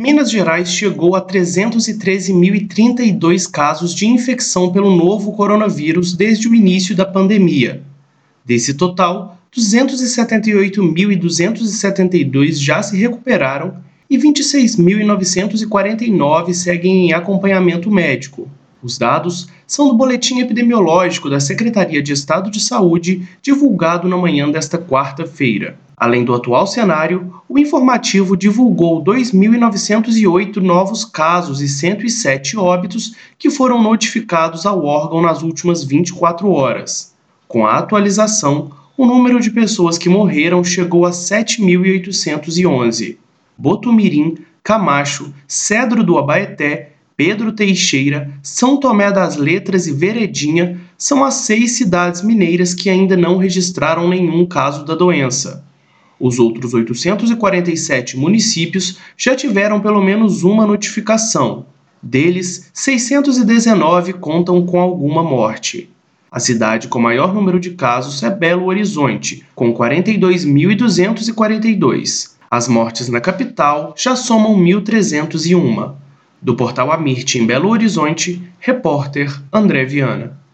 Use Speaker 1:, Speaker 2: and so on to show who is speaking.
Speaker 1: Minas Gerais chegou a 313.032 casos de infecção pelo novo coronavírus desde o início da pandemia. Desse total, 278.272 já se recuperaram e 26.949 seguem em acompanhamento médico. Os dados são do boletim epidemiológico da Secretaria de Estado de Saúde, divulgado na manhã desta quarta-feira. Além do atual cenário, o informativo divulgou 2.908 novos casos e 107 óbitos que foram notificados ao órgão nas últimas 24 horas. Com a atualização, o número de pessoas que morreram chegou a 7.811. Botumirim, Camacho, Cedro do Abaeté, Pedro Teixeira, São Tomé das Letras e Veredinha são as 6 cidades mineiras que ainda não registraram nenhum caso da doença. Os outros 847 municípios já tiveram pelo menos uma notificação. Deles, 619 contam com alguma morte. A cidade com maior número de casos é Belo Horizonte, com 42.242. As mortes na capital já somam 1.301. Do portal Amirte em Belo Horizonte, repórter André Viana.